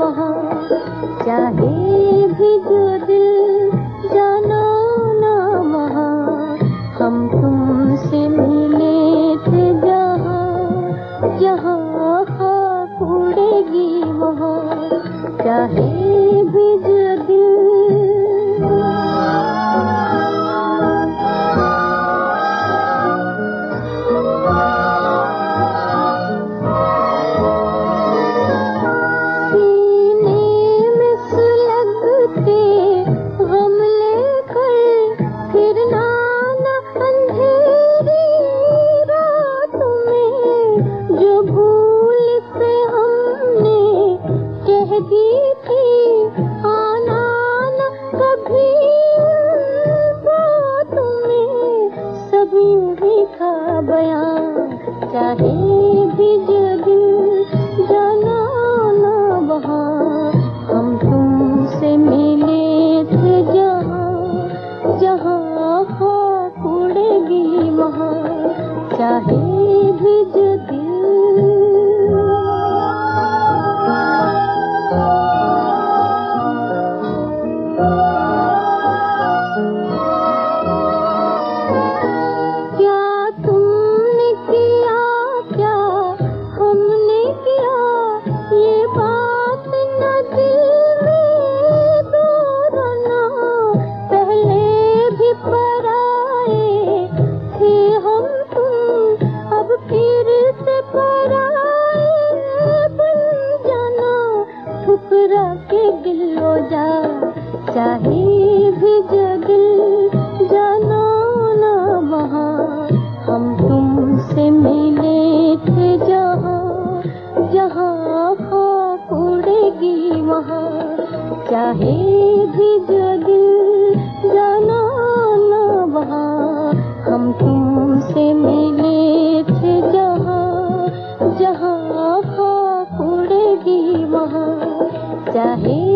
वहाँ, चाहे भी जो दिल जाना ना वहाँ, हम तुमसे मिले थे जहाँ, जहाँ खाक उड़ेगी वहाँ, चाहे भी जो दिल। चाहे भी जो दिल जाना ना वहाँ, हम तुमसे मिले थे जहाँ, जहाँ खाक उड़ेगी वहाँ, चाहे भी जो दिल। चाहे भी जो दिल जाना ना वहाँ, हम तुमसे मिले थे जहाँ, जहाँ खाक उड़ेगी वहाँ, चाहे भी जो दिल जाना ना वहाँ, हम तुमसे मिले थे जहाँ, जहाँ खाक उड़ेगी वहाँ, चाहे